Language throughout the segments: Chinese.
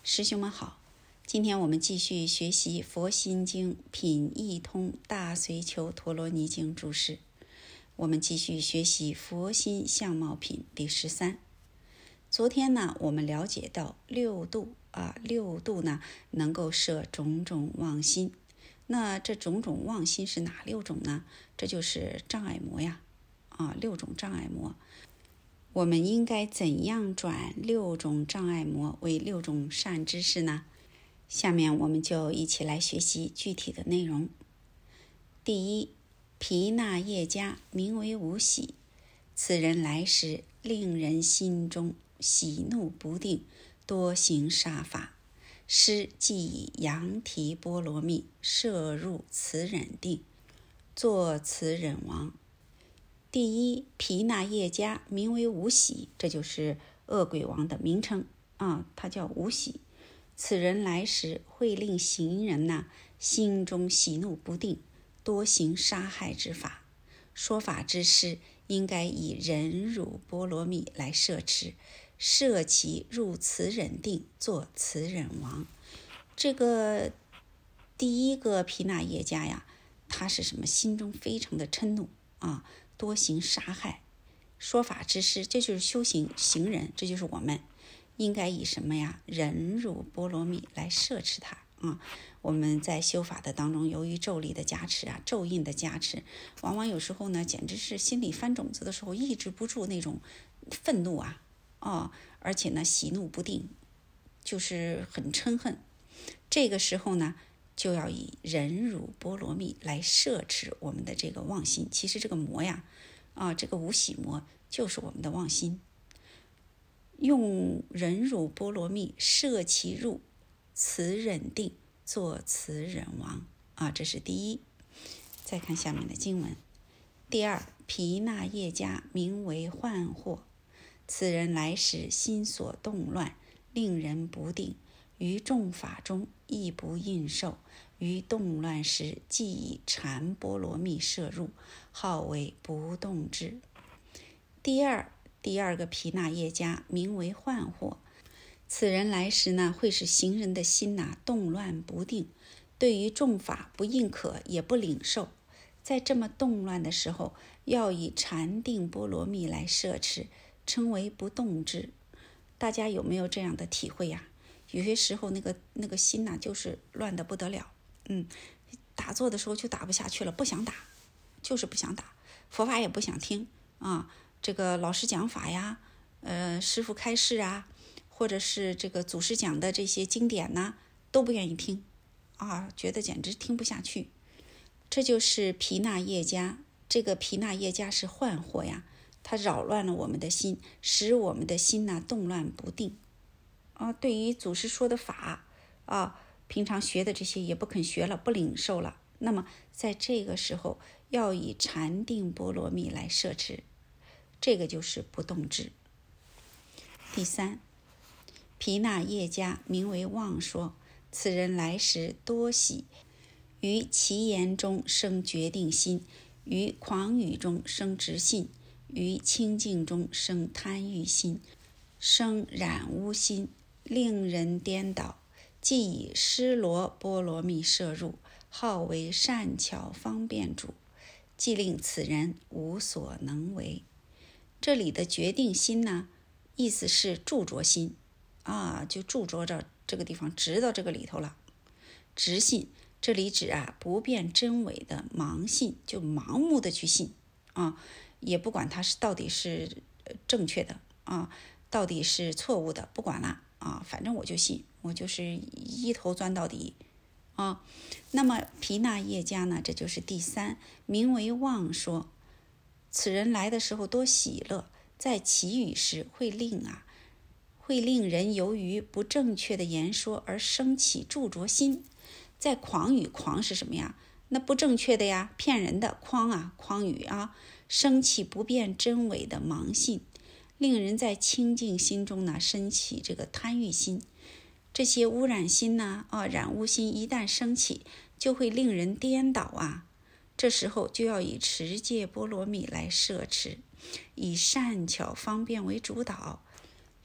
师兄们好，今天我们继续学习《佛心经·品义通大随求陀罗尼经》注释。我们继续学习《佛心相貌品》第13。昨天呢，我们了解到六度呢能够摄种种妄心。那这种种妄心是哪6种呢？这就是障碍魔呀，6种障碍魔。我们应该怎样转6种障碍魔为6种善知识呢？下面我们就一起来学习具体的内容。第一，毗那业家名为无喜，此人来时令人心中喜怒不定，多行杀法，师即以羊提波罗蜜摄入慈忍定，作慈忍王。第一，毗那业家名为无喜，这就是恶鬼王的名称他叫无喜。此人来时会令行人心中喜怒不定，多行杀害之法。说法之师应该以忍辱波罗蜜来摄持，摄其入慈忍定，做慈忍王。这个第一个毗那业家呀，他是什么？心中非常的嗔怒多行杀害。说法之师，这就是修行人，这就是我们应该以什么呀？忍辱波罗蜜来摄持它我们在修法的当中，由于咒力的加持咒印的加持，往往有时候呢，简直是心里翻种子的时候，抑制不住那种愤怒而且呢，喜怒不定，就是很嗔恨。这个时候呢，就要以忍辱波罗蜜来摄持我们的这个妄心。其实这个魔这个无喜魔就是我们的妄心。用忍辱波罗蜜摄其入慈忍定，做慈忍王这是第一。再看下面的经文。第二，毗那业家名为幻惑，此人来时心所动乱，令人不定，于众法中亦不应受，于动乱时即以禅波罗蜜摄入，号为不动智。第二个毗那业家名为幻惑，此人来时呢，会使行人的心动乱不定，对于众法不认可也不领受。在这么动乱的时候，要以禅定波罗蜜来摄持，称为不动智。大家有没有这样的体会呀？有些时候那个心就是乱得不得了，打坐的时候就打不下去了，不想打，就是不想打，佛法也不想听这个老师讲法呀，师父开示或者是这个祖师讲的这些经典都不愿意听觉得简直听不下去。这就是毗那业家。这个毗那业家是幻惑呀，它扰乱了我们的心，使我们的心动乱不定对于祖师说的法平常学的这些也不肯学了，不领受了。那么在这个时候要以禅定波罗蜜来摄持，这个就是不动智。第三，毗那业家名为妄说，此人来时多喜，于其言中生决定心，于狂语中生执信，于清净中生贪欲心，生染污心，令人颠倒，即以尸罗波罗蜜摄入，号为善巧方便主，即令此人无所能为。这里的决定心意思是著着心就著着着这个地方，直到这个里头了。执信，这里指不辨真伪的盲信，就盲目的去信也不管它是到底是正确的到底是错误的，不管了反正我就信，我就是一头钻到底那么毗那业家呢，这就是第三，名为妄说。此人来的时候多喜乐，在祈语时会令人由于不正确的言说而生起著着心。在诳语，诳是什么呀？那不正确的呀，骗人的诳语生起不辨真伪的盲信，令人在清净心中生起这个贪欲心。这些污染心染污心一旦升起，就会令人颠倒这时候就要以持戒波罗蜜来摄持，以善巧方便为主导，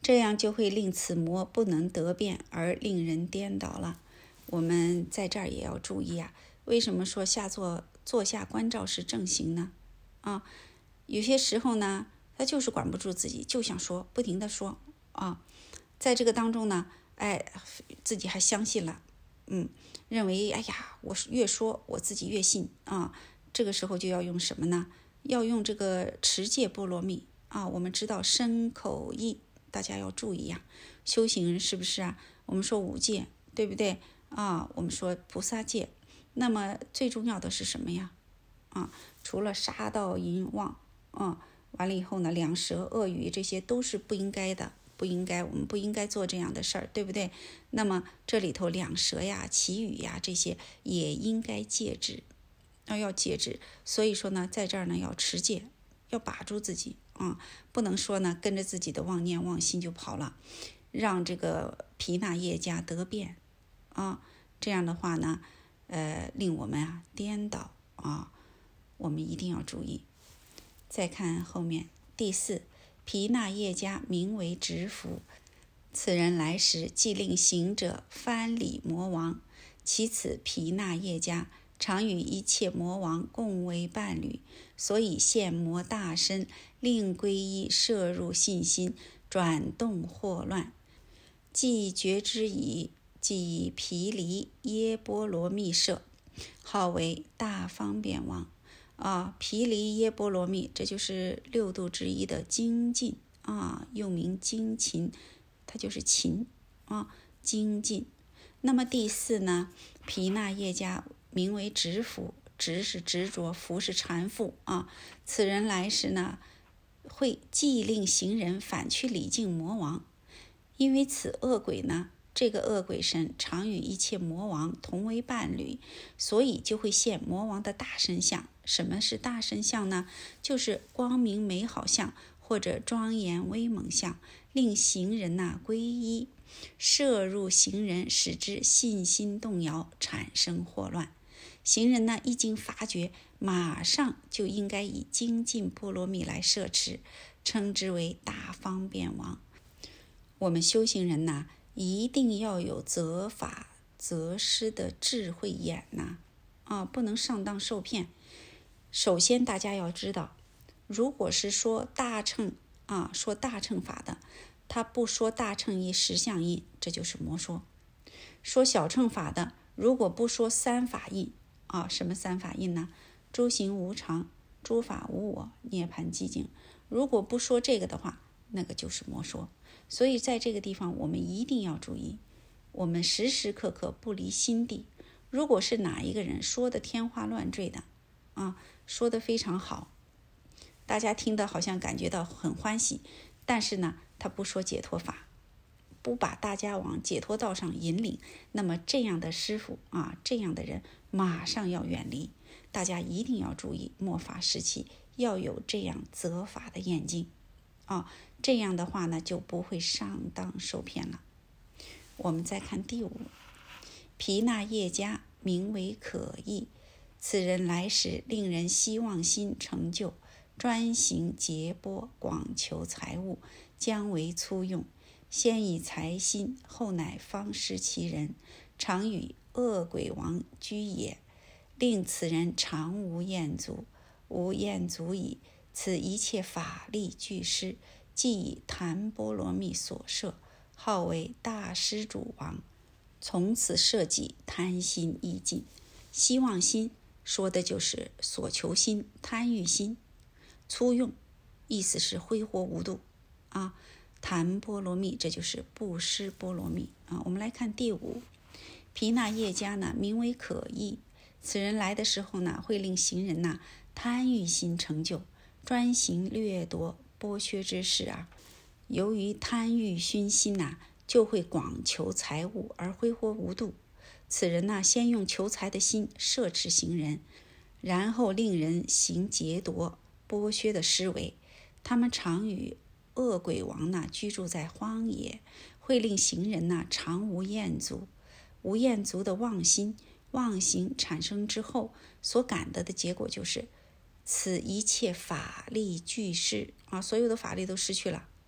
这样就会令此魔不能得变而令人颠倒了。我们在这儿也要注意啊，为什么说坐下观照是正行呢？有些时候呢，他就是管不住自己，就想说，不停的说在这个当中呢，自己还相信了，认为我越说我自己越信这个时候就要用什么呢？要用这个持戒波罗蜜我们知道身口意，大家要注意修行人是不是我们说五戒，对不对我们说菩萨戒，那么最重要的是什么呀？除了杀盗淫妄完了以后呢，两舌恶语，这些都是不应该的，我们不应该做这样的事儿，对不对？那么这里头两舌绮语这些也应该戒止，要戒止。所以说呢，在这儿呢要持戒，要把住自己不能说呢跟着自己的妄念妄心就跑了，让这个毗那业家得变这样的话呢令我们颠倒我们一定要注意。再看后面第4，毗那业家名为直服，此人来时即令行者翻礼魔王，其此毗那业家常与一切魔王共为伴侣，所以现魔大身，令皈依摄入信心，转动惑乱。既觉之矣，即以毗梨耶波罗蜜摄，号为大方便王毗梨耶波罗蜜，这就是6度之一的精进又名精勤，它就是勤精进。那么第4呢，毗那业家名为执服，执是执着，服是缠缚此人来时呢，会既令行人反去礼敬魔王，因为此恶鬼呢，这个恶鬼神常与一切魔王同为伴侣，所以就会现魔王的大身相。什么是大身相呢？就是光明美好相或者庄严威猛相，令行人皈依，摄入行人，使之信心动摇，产生惑乱。行人呢一经发觉，马上就应该以精进波罗蜜来摄持，称之为大方便王。我们修行人一定要有择法择师的智慧眼不能上当受骗。首先大家要知道，如果是说大乘说大乘法的，他不说大乘义实相印，这就是魔说。说小乘法的，如果不说三法印什么三法印呢？诸行无常，诸法无我，涅槃寂静。如果不说这个的话，那个就是魔说。所以在这个地方我们一定要注意，我们时时刻刻不离心地。如果是哪一个人说的天花乱坠的说的非常好，大家听得好像感觉到很欢喜，但是呢他不说解脱法，不把大家往解脱道上引领，那么这样的师父这样的人马上要远离。大家一定要注意，末法时期要有这样择法的眼睛这样的话呢就不会上当受骗了。我们再看第5，毗那业家名为可意，此人来时令人希望心成就，专行劫波，广求财物，将为粗用，先以财心，后乃方施其人，常与恶鬼王居也，令此人常无厌足，无厌足矣，此一切法力俱失，即以檀波罗蜜所摄，号为大施主王，从此摄己，贪心亦尽。希望心说的就是所求心、贪欲心。粗用意思是挥霍无度檀波罗蜜这就是布施波罗蜜我们来看第5，毗那业家呢名为可意，此人来的时候呢会令行人贪欲心成就，专行掠夺剥削之事由于贪欲熏心就会广求财物而挥霍无度。此人先用求财的心摄持行人，然后令人行劫夺剥削的施为。他们常与恶鬼王居住在荒野，会令行人常无厌足。无厌足的妄心妄行产生之后，所感得的结果就是此一切法力俱失所有的法力都失去了。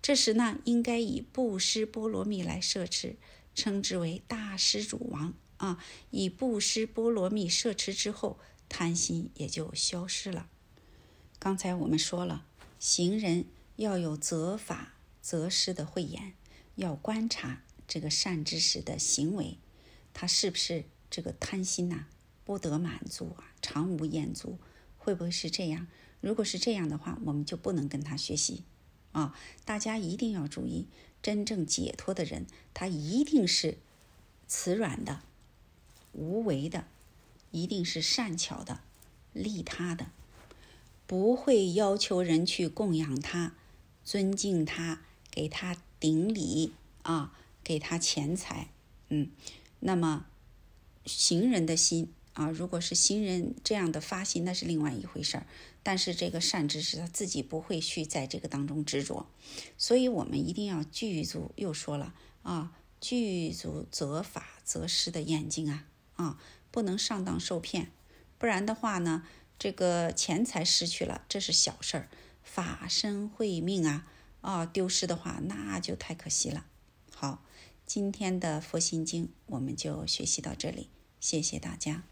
这时呢，应该以布施波罗蜜来摄持，称之为大施主王啊。以布施波罗蜜摄持之后，贪心也就消失了。刚才我们说了，行人要有择法择施的慧眼，要观察这个善知识的行为，他是不是这个贪心不得满足常无厌足，会不会是这样？如果是这样的话，我们就不能跟他学习大家一定要注意，真正解脱的人，他一定是慈软的、无为的，一定是善巧的、利他的，不会要求人去供养他、尊敬他、给他顶礼给他钱财。那么行人的心如果是行人这样的发心，那是另外一回事儿。但是这个善知识他自己不会去在这个当中执着，所以我们一定要具足，又说了具足择法择施的眼睛不能上当受骗，不然的话呢，这个钱财失去了，这是小事儿，法身慧命丢失的话，那就太可惜了。好，今天的佛心经我们就学习到这里，谢谢大家。